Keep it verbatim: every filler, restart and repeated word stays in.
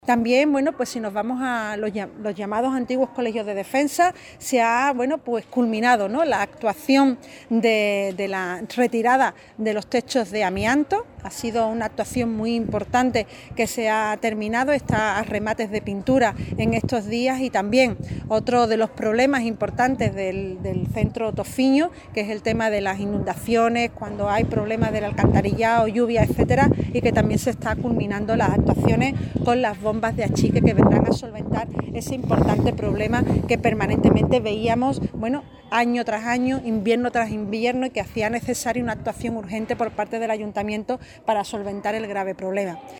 También, bueno, pues si nos vamos a los, los llamados antiguos colegios de defensa, se ha, bueno, pues culminado, ¿no?, la actuación de, de la retirada de los techos de amianto. Ha sido una actuación muy importante que se ha terminado, está a remates de pintura en estos días. Y también otro de los problemas importantes del, del centro Tofiño, que es el tema de las inundaciones, cuando hay problemas del alcantarillado, lluvia, etcétera, y que también se está culminando las actuaciones con las bombas de achique que vendrán a solventar ese importante problema que permanentemente veíamos, bueno, año tras año, invierno tras invierno, y que hacía necesaria una actuación urgente por parte del ayuntamiento para solventar el grave problema.